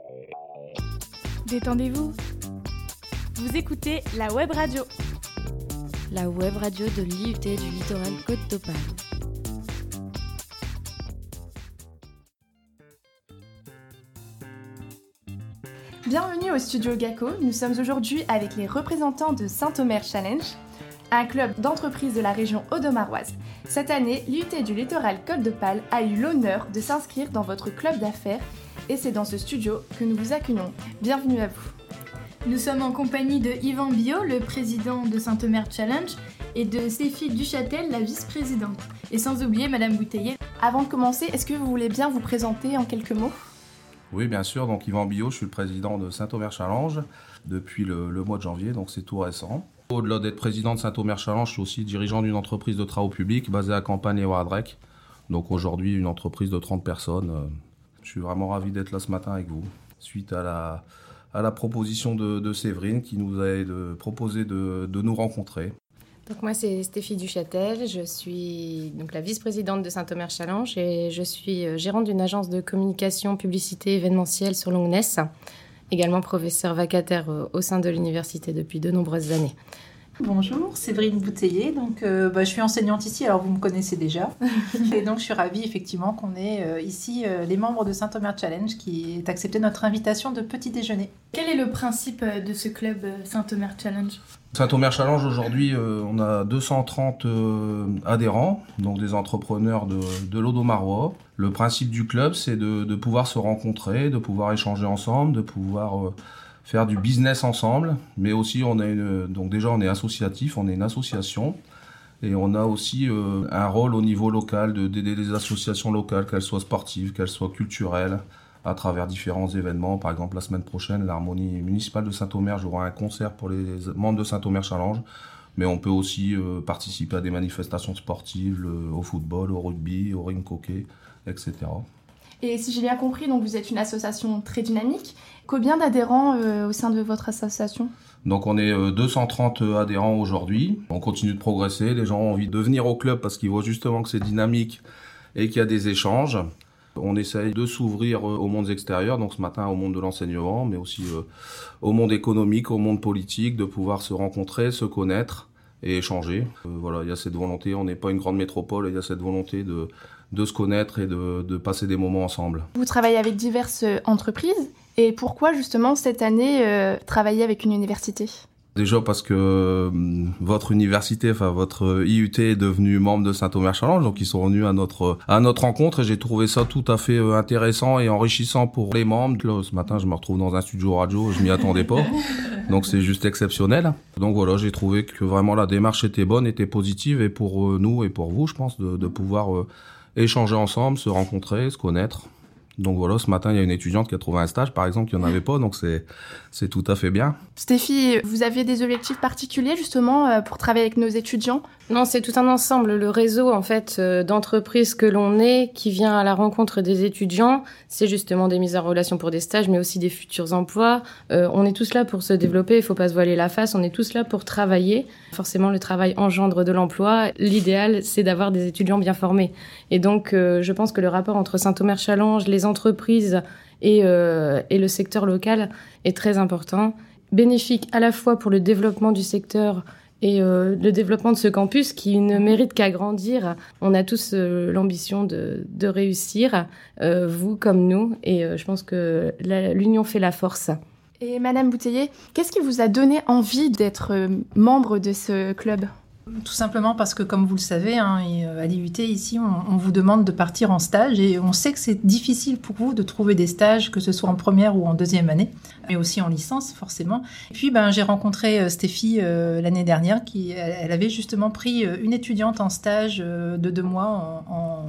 Détendez-vous. Vous écoutez la web radio. La web radio de l'IUT du littoral Côte d'Opale. Bienvenue au studio GACO. Nous sommes aujourd'hui avec les représentants de Saint-Omer Challenge, un club d'entreprise de la région audomaroise. Cette année, l'IUT du littoral Côte d'Opale a eu l'honneur de s'inscrire dans votre club d'affaires et c'est dans ce studio que nous vous accueillons. Bienvenue à vous. Nous sommes en compagnie de Yvan Biot, le président de Saint-Omer Challenge, et de Stéphie Duchâtel, la vice-présidente. Et sans oublier Madame Bouteiller. Avant de commencer, est-ce que vous voulez bien vous présenter en quelques mots ? Oui, bien sûr. Donc Yvan Biot, je suis le président de Saint-Omer Challenge depuis le mois de janvier, donc c'est tout récent. Au-delà d'être président de Saint-Omer Challenge, je suis aussi dirigeant d'une entreprise de travaux publics basée à Campagne et Wardrec. Donc aujourd'hui, une entreprise de 30 personnes. Je suis vraiment ravi d'être là ce matin avec vous, suite à la proposition de Séverine qui nous a proposé de nous rencontrer. Donc moi c'est Stéphie Duchâtel, je suis donc la vice-présidente de Saint-Omer Challenge et je suis gérante d'une agence de communication, publicité événementielle sur Longness, également professeure vacataire au sein de l'université depuis de nombreuses années. Bonjour, Séverine Bouteiller. Donc, je suis enseignante ici, alors vous me connaissez déjà. Et donc, je suis ravie effectivement qu'on ait ici les membres de Saint-Omer Challenge qui aient accepté notre invitation de petit déjeuner. Quel est le principe de ce club Saint-Omer Challenge ? Saint-Omer Challenge, aujourd'hui, on a 230 adhérents, donc des entrepreneurs de l'Audomarois. Le principe du club, c'est de pouvoir se rencontrer, de pouvoir échanger ensemble, de pouvoir faire du business ensemble, mais aussi on est associatif, on est une association et on a aussi un rôle au niveau local d'aider les associations locales, qu'elles soient sportives, qu'elles soient culturelles, à travers différents événements. Par exemple, la semaine prochaine, l'Harmonie municipale de Saint-Omer jouera un concert pour les membres de Saint-Omer Challenge, mais on peut aussi participer à des manifestations sportives, au football, au rugby, au ring hockey, etc. Et si j'ai bien compris, donc vous êtes une association très dynamique. Combien d'adhérents au sein de votre association ? Donc on est 230 adhérents aujourd'hui. On continue de progresser. Les gens ont envie de venir au club parce qu'ils voient justement que c'est dynamique et qu'il y a des échanges. On essaye de s'ouvrir aux mondes extérieurs, donc ce matin au monde de l'enseignement, mais aussi au monde économique, au monde politique, de pouvoir se rencontrer, se connaître et échanger. Voilà, il y a cette volonté, on n'est pas une grande métropole, il y a cette volonté de se connaître et de passer des moments ensemble. Vous travaillez avec diverses entreprises, et pourquoi justement cette année travailler avec une université ? Déjà parce que votre université, votre IUT est devenu membre de Saint-Omer Challenge, donc ils sont venus à notre rencontre et j'ai trouvé ça tout à fait intéressant et enrichissant pour les membres. Là, ce matin, je me retrouve dans un studio radio, je m'y attendais pas, donc c'est juste exceptionnel. Donc voilà, j'ai trouvé que vraiment la démarche était bonne, était positive et pour nous et pour vous, je pense, de pouvoir échanger ensemble, se rencontrer, se connaître. Donc voilà, ce matin, il y a une étudiante qui a trouvé un stage, par exemple, qui n'en avait pas, donc c'est tout à fait bien. Stéphie, vous aviez des objectifs particuliers, justement, pour travailler avec nos étudiants ? Non, c'est tout un ensemble. Le réseau, en fait, d'entreprises que l'on est, qui vient à la rencontre des étudiants, c'est justement des mises en relation pour des stages, mais aussi des futurs emplois. On est tous là pour se développer, il ne faut pas se voiler la face, on est tous là pour travailler. Forcément, le travail engendre de l'emploi. L'idéal, c'est d'avoir des étudiants bien formés. Et donc, je pense que le rapport entre Saint-Omer Challenge, les entreprises et le secteur local est très important. Bénéfique à la fois pour le développement du secteur et le développement de ce campus qui ne mérite qu'à grandir. On a tous l'ambition de réussir, vous comme nous, et je pense que l'union fait la force. Et Madame Bouteiller, qu'est-ce qui vous a donné envie d'être membre de ce club ? Tout simplement parce que, comme vous le savez, à l'IUT, ici, on vous demande de partir en stage et on sait que c'est difficile pour vous de trouver des stages, que ce soit en première ou en deuxième année, mais aussi en licence, forcément. Et puis, j'ai rencontré Stéphie l'année dernière, elle avait justement pris une étudiante en stage de 2 mois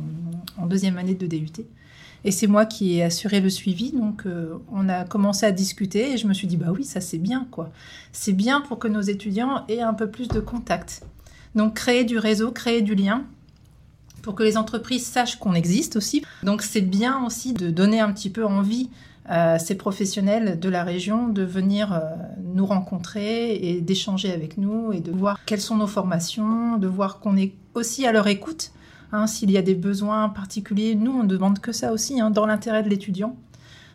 en deuxième année de DUT. Et c'est moi qui ai assuré le suivi, donc on a commencé à discuter et je me suis dit, oui, ça c'est bien, quoi. C'est bien pour que nos étudiants aient un peu plus de contact. Donc créer du réseau, créer du lien, pour que les entreprises sachent qu'on existe aussi. Donc c'est bien aussi de donner un petit peu envie à ces professionnels de la région de venir nous rencontrer et d'échanger avec nous et de voir quelles sont nos formations, de voir qu'on est aussi à leur écoute. S'il y a des besoins particuliers, nous on ne demande que ça aussi, dans l'intérêt de l'étudiant.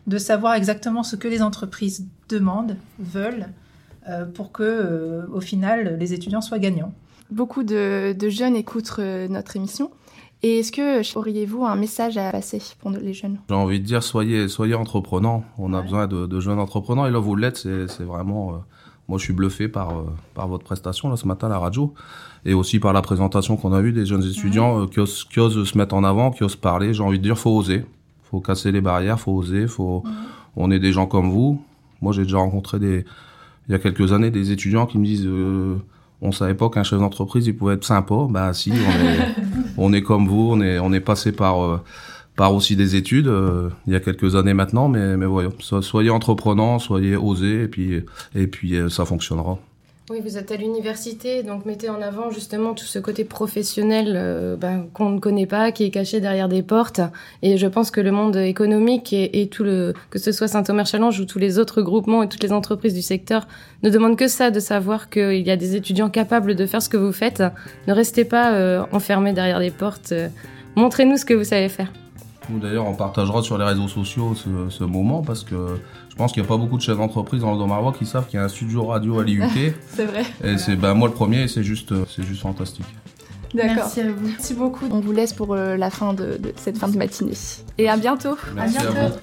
de savoir exactement ce que les entreprises demandent, veulent, pour que, au final, les étudiants soient gagnants. Beaucoup de jeunes écoutent notre émission. Et est-ce que auriez-vous un message à passer pour les jeunes ? J'ai envie de dire, soyez entreprenants. On a besoin de jeunes entrepreneurs. Et là, vous l'êtes, c'est vraiment... moi, je suis bluffé par votre prestation là, ce matin à la radio. Et aussi par la présentation qu'on a eue des jeunes étudiants qui osent se mettre en avant, qui osent parler. J'ai envie de dire, faut oser. Faut casser les barrières, faut oser. On est des gens comme vous. Moi, j'ai déjà rencontré il y a quelques années des étudiants qui me disent... on savait pas qu'un chef d'entreprise, il pouvait être sympa. Bah si, on est comme vous, on est passé par aussi des études il y a quelques années maintenant, mais voyons, soyez entreprenants, soyez osés, et puis ça fonctionnera. Oui, vous êtes à l'université, donc mettez en avant justement tout ce côté professionnel qu'on ne connaît pas, qui est caché derrière des portes. Et je pense que le monde économique et que ce soit Saint-Omer Challenge ou tous les autres groupements et toutes les entreprises du secteur ne demandent que ça, de savoir qu'il y a des étudiants capables de faire ce que vous faites. Ne restez pas enfermés derrière des portes. Montrez-nous ce que vous savez faire. Nous d'ailleurs, on partagera sur les réseaux sociaux ce moment, parce que je pense qu'il n'y a pas beaucoup de chefs d'entreprise dans le Haut-Marois qui savent qu'il y a un studio radio à l'IUT. C'est vrai. Et c'est moi le premier, et c'est juste fantastique. D'accord. Merci à vous. Merci beaucoup. On vous laisse pour la fin de cette fin de matinée. Et à bientôt. Merci à vous.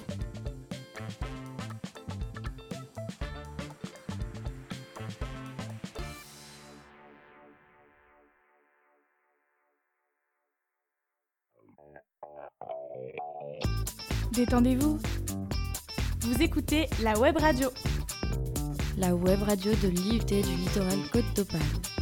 Détendez-vous. Vous écoutez la web radio. La web radio de l'IUT du littoral Côte d'Opale.